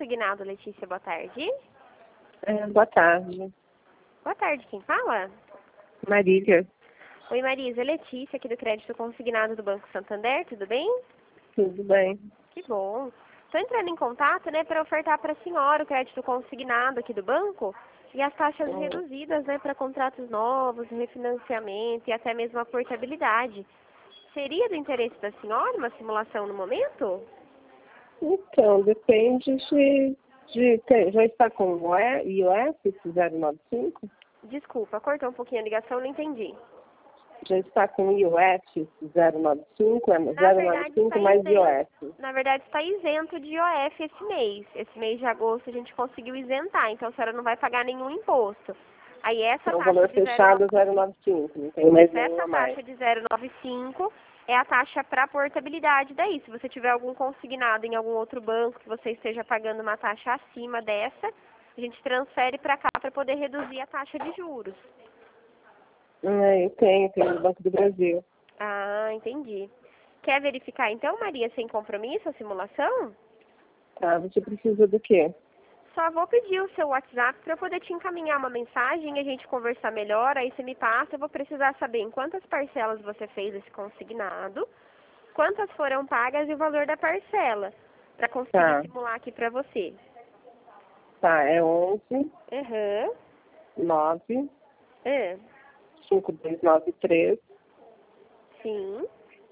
consignado, Letícia. Boa tarde. Boa tarde. Boa tarde, quem fala? Marília. Oi, Marisa. Letícia, aqui do Crédito Consignado do Banco Santander, tudo bem? Tudo bem? Que bom. Estou entrando em contato, para ofertar para a senhora o crédito consignado aqui do banco e as taxas reduzidas, para contratos novos, refinanciamento e até mesmo a portabilidade. Seria do interesse da senhora uma simulação no momento? Então, depende já está com o IOS 095? Desculpa, cortou um pouquinho a ligação, não entendi. Já está com o IOS 095, é Na verdade, 095 está mais isento. IOS. Na verdade, está isento de IOF esse mês. Esse mês de agosto a gente conseguiu isentar, então a senhora não vai pagar nenhum imposto. Aí essa Então, o taxa valor de fechado é 095, não tem mais nenhuma essa mais. taxa de 0,95 é a taxa para portabilidade daí. Se você tiver algum consignado em algum outro banco que você esteja pagando uma taxa acima dessa, a gente transfere para cá para poder reduzir a taxa de juros. Eu tenho no Banco do Brasil. Ah, entendi. Quer verificar então, Maria, sem compromisso, a simulação? Tá, você precisa do quê? Só vou pedir o seu WhatsApp para eu poder te encaminhar uma mensagem e a gente conversar melhor. Aí você me passa, eu vou precisar saber em quantas parcelas você fez esse consignado, quantas foram pagas e o valor da parcela, para conseguir simular aqui para você. Tá, é 11 Aham. 9 É. 5293 Sim.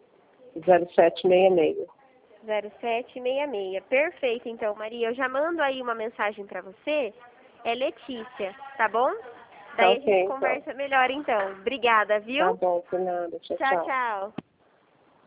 0766. 0766. Perfeito, então, Maria. Eu já mando aí uma mensagem para você. É Letícia, tá bom? Daí a gente conversa melhor, então. Obrigada, viu? Tá bom, Fernanda. Tchau, Tchau, tchau. tchau.